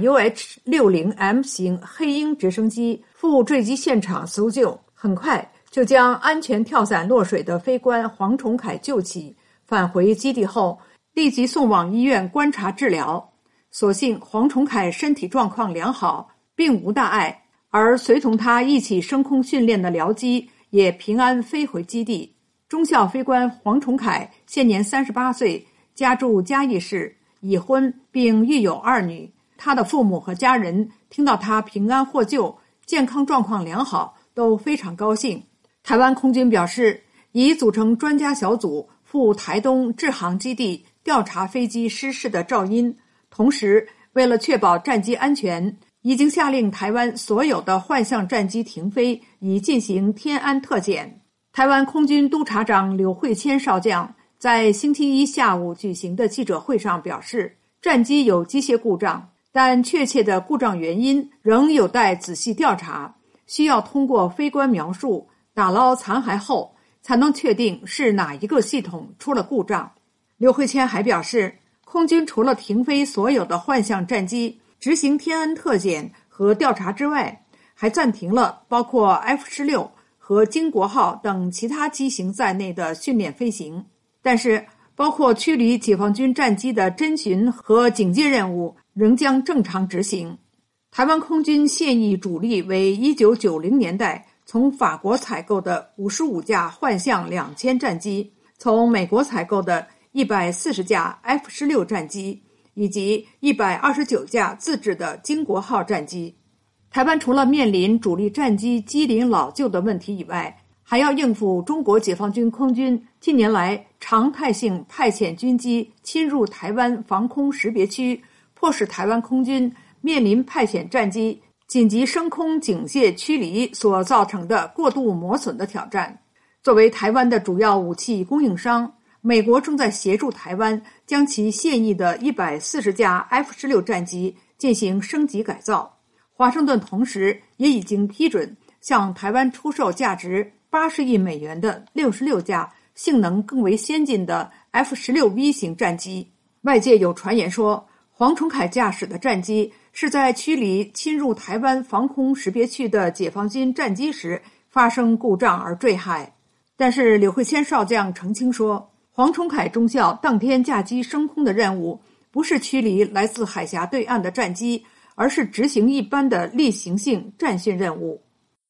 UH-60M 型黑鹰直升机赴坠机现场搜救，很快就将安全跳伞落水的飞官黄崇凯救起，返回基地后立即送往医院观察治疗。所幸黄崇凯身体状况良好，并无大碍，而随同他一起升空训练的僚机也平安飞回基地。中校飞官黄崇凯现年38岁，家住嘉义市，已婚并育有2女。他的父母和家人听到他平安获救，健康状况良好，都非常高兴。台湾空军表示，已组成专家小组赴台东志航基地调查飞机失事的肇因，同时为了确保战机安全，已经下令台湾所有的幻象战机停飞，以进行天安特检。台湾空军督察长柳惠谦少将在星期一下午举行的记者会上表示，战机有机械故障，但确切的故障原因仍有待仔细调查，需要通过飞官描述打捞残骸后才能确定是哪一个系统出了故障。刘惠谦还表示，空军除了停飞所有的幻象战机，执行天安特检和调查之外，还暂停了包括 F-16 和经国号等其他机型在内的训练飞行。但是包括驱离解放军战机的侦巡和警戒任务仍将正常执行。台湾空军现役主力为1990年代从法国采购的55架幻象2000战机，从美国采购的140架 F-16 战机，以及129架自制的经国号战机。台湾除了面临主力战机机龄老旧的问题以外，还要应付中国解放军空军近年来常态性派遣军机侵入台湾防空识别区，迫使台湾空军面临派遣战机紧急升空警戒驱离所造成的过度磨损的挑战。作为台湾的主要武器供应商，美国正在协助台湾将其现役的140架 F-16 战机进行升级改造。华盛顿同时也已经批准向台湾出售价值80亿美元的66架性能更为先进的 F-16V 型战机。外界有传言说，黄崇凯驾驶的战机是在驱离侵入台湾防空识别区的解放军战机时发生故障而坠害。但是柳惠谦少将澄清说，黄崇凯中校当天驾机升空的任务不是驱离来自海峡对岸的战机，而是执行一般的例行性战训任务。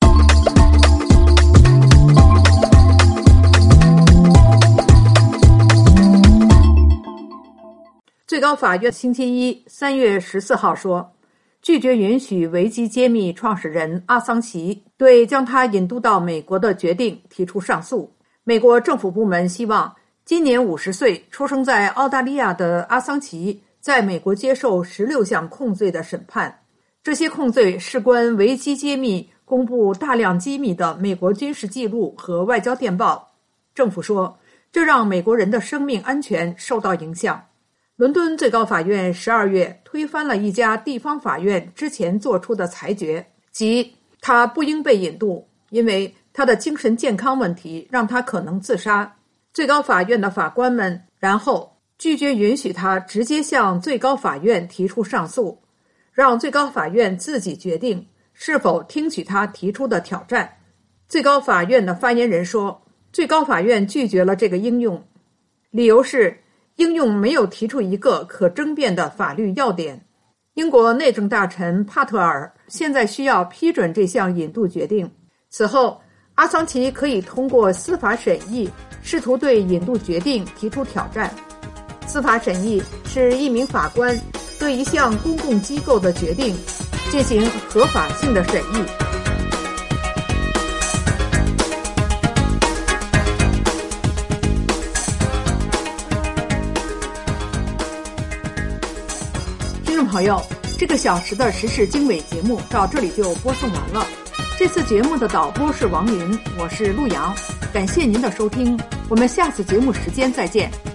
最高法院星期一3月14号说，拒绝允许维基揭秘创始人阿桑奇对将他引渡到美国的决定提出上诉。美国政府部门希望今年50岁、出生在澳大利亚的阿桑奇在美国接受16项控罪的审判。这些控罪事关维基揭秘公布大量机密的美国军事记录和外交电报。政府说，这让美国人的生命安全受到影响。伦敦最高法院12月推翻了一家地方法院之前做出的裁决，即他不应被引渡，因为他的精神健康问题让他可能自杀。最高法院的法官们然后拒绝允许他直接向最高法院提出上诉，让最高法院自己决定是否听取他提出的挑战。最高法院的发言人说，最高法院拒绝了这个应用，理由是应用没有提出一个可争辩的法律要点。英国内政大臣帕特尔现在需要批准这项引渡决定，此后阿桑奇可以通过司法审议试图对引渡决定提出挑战。司法审议是一名法官对一项公共机构的决定进行合法性的审议。听众朋友，这个小时的时事经纬节目到这里就播送完了。这次节目的导播是王云，我是陆阳。 感谢您的收听，我们下次节目时间再见。